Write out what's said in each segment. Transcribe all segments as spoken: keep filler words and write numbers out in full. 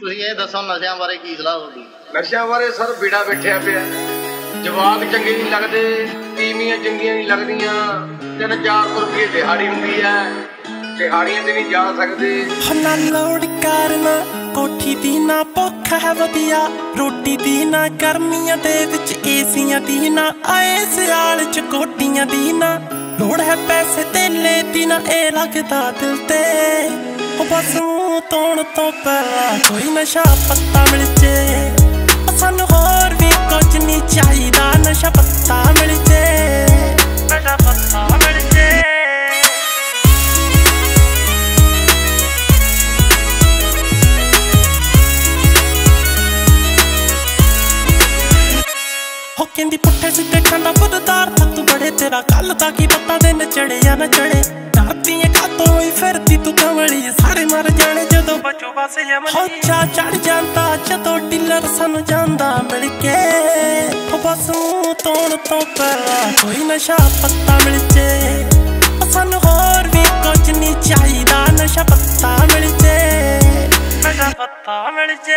ਤੁਸੀਂ ਇਹ ਦੱਸੋ ਨਸ਼ਿਆਂ ਬਾਰੇ ਕੀ ਸਲਾਹ ਹੋਊਗੀ? ਨਸ਼ਿਆਂ ਬਾਰੇ ਸਰ ਬੀੜਾ ਬੈਠਿਆ ਪਿਆ, ਜਵਾਕ ਚੰਗੇ ਨਹੀਂ ਲੱਗਦੇ, ਤੀਵੀਆਂ ਚੰਗੀਆਂ ਨਹੀਂ ਲੱਗਦੀਆਂ, ਤਿੰਨ ਚਾਰ ਸੌ ਰੁਪਏ ਦਿਹਾੜੀ ਹੁੰਦੀ ਹੈ, ਦਿਹਾੜੀਆਂ ਤੇ ਨਹੀਂ ਜਾ ਸਕਦੇ। ਨਾ ਲੋੜ ਕਰਨਾ ਕੋਠੀ ਦੀ ਨਾ ਭੁੱਖ ਹੈ ਵਧੀਆ, ਰੋਟੀ ਦੀ ਨਾ ਗਰਮੀਆਂ ਦੇ ਵਿੱਚ ਏਸੀਆਂ ਦੀ ਨਾ, ਆਏ ਸਿਆਲ ਚ ਕੋਟੀਆਂ ਦੀ ਨਾ, ਲੋੜ ਹੈ ਪੈਸੇ ਧੇਲੇ ਦੀ ਨਾ, ਇਹ ਲੱਗਦਾ ਦਿਲ ਤੇ ਉਹ ਬਸ ਮੂੰਹ ਧੋਣ ਤੋਂ ਪਹਿਲਾਂ ਕੋਈ ਨਸ਼ਾ ਪੱਤਾ ਮਿਲ ਜੇ। ਸਾਨੂੰ ਹੋਰ ਵੀ ਕੁਝ ਨਹੀਂ ਚਾਹੀਦਾ, ਨਸ਼ਾ ਪੱਤਾ ਮਿਲ ਜੇ, ਨਸ਼ਾ ਪੱਤਾ ਮਿਲ ਜੇ। ਹੋ ਕਹਿੰਦੀ ਪੁੱਠੇ ਸਿੱਧੇ ਖਾਂਦਾ ਬੁੱਧਦਾਰ ਤੂੰ ਬੜੇ, ਤੇਰਾ ਕੱਲ ਦਾ ਕੀ ਪਤਾ ਦਿਨ ਚੜੇ ਜਾਂ ਨਾ ਚੜੇ, ਰਾਤੀਆਂ ਕਾਤੋਂ ਹੋਈ ਫਿਰਦੀ ਤੂੰ ਕਮਲੀ, ਸਾਰੇ ਮਰ ਜਾਣੇ ਜਦੋਂ ਬਚੋ ਬਸ ਯਮਨ। ਹੋ ਚਾ ਚੜ ਜਾਂਦਾ ਜਦੋਂ ਡੀਲਰ ਸਾਨੂੰ ਜਾਂਦਾ ਮਿਲ ਕੇ, ਹੋ ਬਸ ਮੂੰਹ ਧੋਣ ਤੋਂ ਪਹਿਲਾਂ ਕੋਈ ਨਸ਼ਾ ਪੱਤਾ ਮਿਲ ਜੇ। ਸਾਨੂੰ ਹੋਰ ਵੀ ਕੁਝ ਨਹੀਂ ਚਾਹੀਦਾ, ਨਸ਼ਾ ਪੱਤਾ ਮਿਲ ਜੇ, ਨਸ਼ਾ ਪੱਤਾ ਮਿਲ ਜੇ।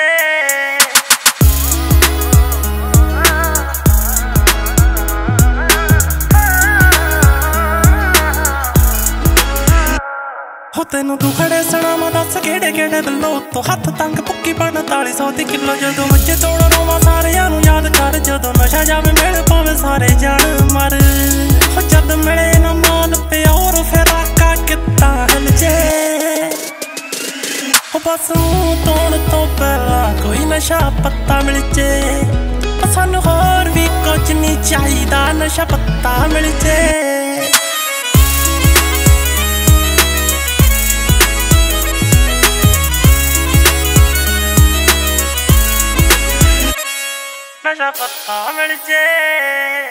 ਹੋ ਤੈਨੂੰ ਦੁਖੜੇ ਸੁਣਾਵਾਂ ਦੱਸ ਕਿਹੜੇ ਕਿਹੜੇ ਵੱਲੋਂ ਤੋਂ ਹੱਥ ਤੰਗ ਭੁੱਕੀ ਪੰਤਾਲੀ ਸੌ ਦੀ ਕਿਲੋ, ਜਦੋਂ ਮੱਝੇ ਤੋੜ ਰੋਵਾਂ ਸਾਰਿਆਂ ਨੂੰ ਯਾਦ ਕਰ, ਜਦੋਂ ਨਸ਼ਾ ਜਾਵੇ ਮਿਲ ਪਾਵੇ ਸਾਰੇ ਜਾਣ ਮਰ। ਹੋ ਜਦ ਮਿਲੇ ਨਾ ਮਾਲ ਪਿਓਰ ਫਿਰ ਆਕਾ ਕਿੱਦਾਂ ਹਿਲ ਜੇ। ਹੋ ਬਸ ਮੂੰਹ ਧੋਣ ਤੋਂ ਪਹਿਲਾਂ ਕੋਈ ਨਸ਼ਾ ਪੱਤਾ ਮਿਲ ਜੇ। ਸਾਨੂੰ ਹੋਰ ਵੀ ਕੁਝ ਨਹੀਂ ਚਾਹੀਦਾ, ਨਸ਼ਾ ਪੱਤਾ ਮਿਲ ਜੇ। ਨਸ਼ਾ ਪੱਤਾ ਮਿਲ ਜੇ।